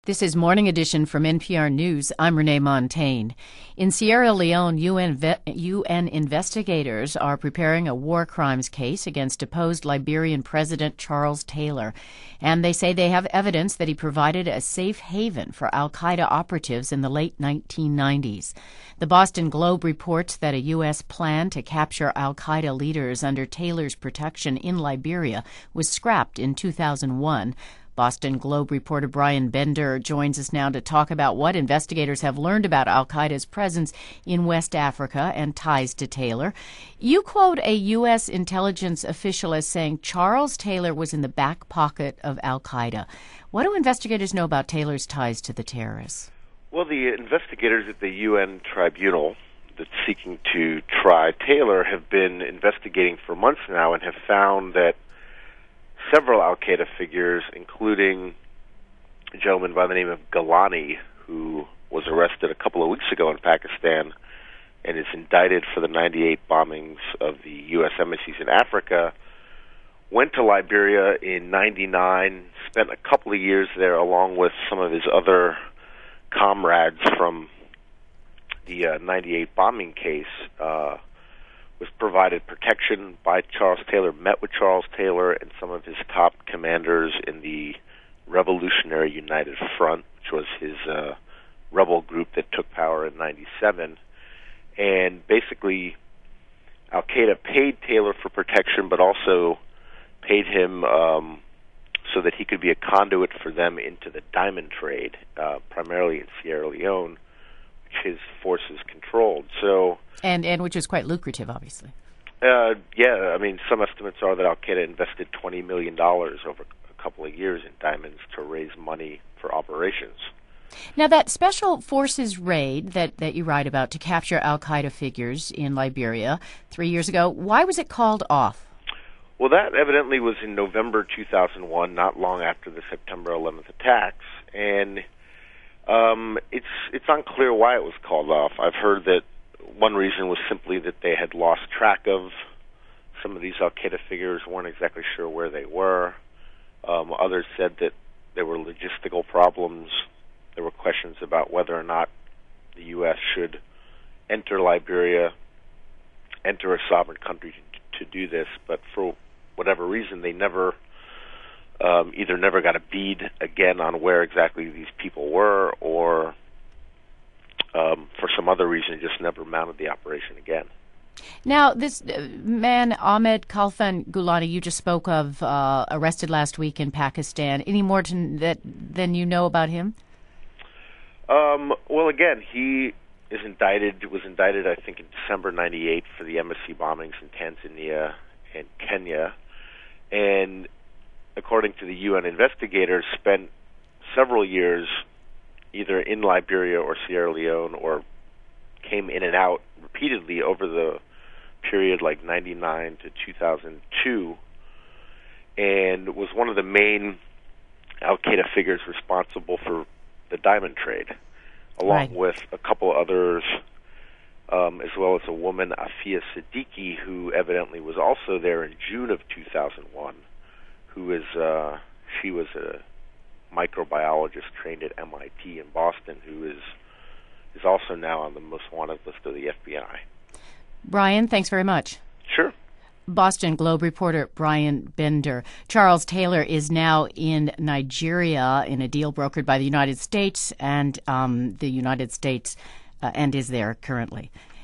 This is Morning Edition from NPR News. I'm Renee Montaigne. In Sierra Leone, UN investigators are preparing a war crimes case against deposed Liberian President Charles Taylor. And they say they have evidence that he provided a safe haven for al-Qaeda operatives in the late 1990s. The Boston Globe reports that a U.S. plan to capture al-Qaeda leaders under Taylor's protection in Liberia was scrapped in 2001. Boston Globe reporter Brian Bender joins us now to talk about what investigators have learned about al-Qaeda's presence in West Africa and ties to Taylor. You quote a U.S. intelligence official as saying Charles Taylor was in the back pocket of al-Qaeda. What do investigators know about Taylor's ties to the terrorists? Well, the investigators at the UN tribunal that's seeking to try Taylor have been investigating for months now and have found that several al-Qaeda figures, including a gentleman by the name of Gilani, who was arrested a couple of weeks ago in Pakistan and is indicted for the 98 bombings of the U.S. embassies in Africa, went to Liberia in 99, spent a couple of years there along with some of his other comrades from the 98 bombing case, was provided protection by Charles Taylor, met with Charles Taylor and some of his top commanders in the Revolutionary United Front, which was his rebel group that took power in 97. And basically, al-Qaeda paid Taylor for protection, but also paid him so that he could be a conduit for them into the diamond trade, primarily in Sierra Leone, which his forces controlled. So, and which is quite lucrative, obviously. Yeah, I mean, some estimates are that al-Qaeda invested $20 million over a couple of years in diamonds to raise money for operations. Now, that special forces raid that you write about to capture al-Qaeda figures in Liberia 3 years ago, why was it called off? Well, that evidently was in November 2001, not long after the September 11th attacks, and it's unclear why it was called off. I've heard that one reason was simply that they had lost track of some of these al-Qaeda figures, weren't exactly sure where they were. Others said that there were logistical problems. There were questions about whether or not the U.S. should enter Liberia, enter a sovereign country to do this, but for whatever reason, they never either never got a bead again on where exactly these people were, or for some other reason, just never mounted the operation again. Now, this man, Ahmed Khalfan Gilani, you just spoke of, arrested last week in Pakistan. Any more than you know about him? Well, again, he was indicted, I think, in December 98 for the embassy bombings in Tanzania and Kenya. And according to the UN investigators, spent several years either in Liberia or Sierra Leone, or came in and out repeatedly over the period like 99 to 2002, and was one of the main al-Qaeda figures responsible for the diamond trade, along with a couple others, as well as a woman, Afia Siddiqui, who evidently was also there in June of 2001, who is, she was a microbiologist trained at MIT in Boston, who is also now on the most wanted list of the FBI. Brian, thanks very much. Sure. Boston Globe reporter Brian Bender. Charles Taylor is now in Nigeria in a deal brokered by the United States, and is there currently.